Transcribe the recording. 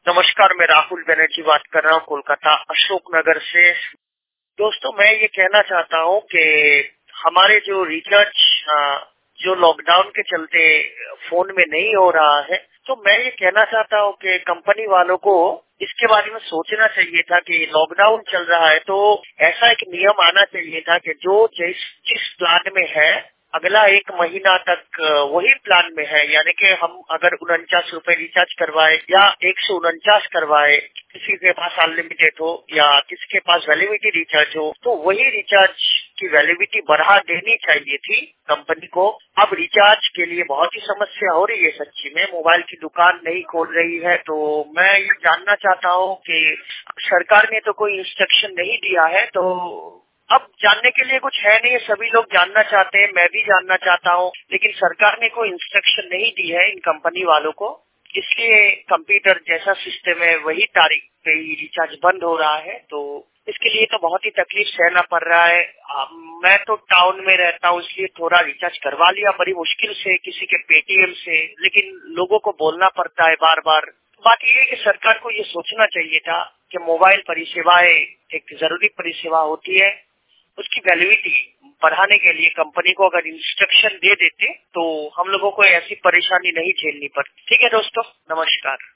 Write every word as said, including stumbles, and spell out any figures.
नमस्कार, मैं राहुल बनर्जी बात कर रहा हूँ कोलकाता अशोक नगर से। दोस्तों, मैं ये कहना चाहता हूँ कि हमारे जो रिचार्ज जो लॉकडाउन के चलते फोन में नहीं हो रहा है, तो मैं ये कहना चाहता हूँ कि कंपनी वालों को इसके बारे में सोचना चाहिए था कि लॉकडाउन चल रहा है तो ऐसा एक नियम आना चाहिए था कि जो जिस जिस प्लान में है अगला एक महीना तक वही प्लान में है, यानी कि हम अगर उनचास रूपये रिचार्ज करवाए या एक सौ उनचास करवाए, किसी के पास अनलिमिटेड हो या किसी के पास वैलिडिटी रिचार्ज हो, तो वही रिचार्ज की वैलिडिटी बढ़ा देनी चाहिए थी कंपनी को। अब रिचार्ज के लिए बहुत ही समस्या हो रही है, सच्ची में मोबाइल की दुकान नहीं खोल रही है। तो मैं ये जानना चाहता हूँ कि सरकार ने तो कोई इंस्ट्रक्शन नहीं दिया है, तो अब जानने के लिए कुछ है नहीं, सभी लोग जानना चाहते हैं, मैं भी जानना चाहता हूँ, लेकिन सरकार ने कोई इंस्ट्रक्शन नहीं दी है इन कंपनी वालों को, इसलिए कंप्यूटर जैसा सिस्टम है वही तारीख पे ही रिचार्ज बंद हो रहा है। तो इसके लिए तो बहुत ही तकलीफ सहना पड़ रहा है। आ, मैं तो टाउन में रहता हूँ, इसलिए थोड़ा रिचार्ज करवा लिया बड़ी मुश्किल से किसी के पेटीएम से, लेकिन लोगों को बोलना पड़ता है बार बार। बात यह है कि सरकार को ये सोचना चाहिए था कि मोबाइल परिसेवाएं एक जरूरी परिसेवा होती है, उसकी वैलिडिटी बढ़ाने के लिए कंपनी को अगर इंस्ट्रक्शन दे देते तो हम लोगों को ऐसी परेशानी नहीं झेलनी पड़ती। ठीक है दोस्तों, नमस्कार।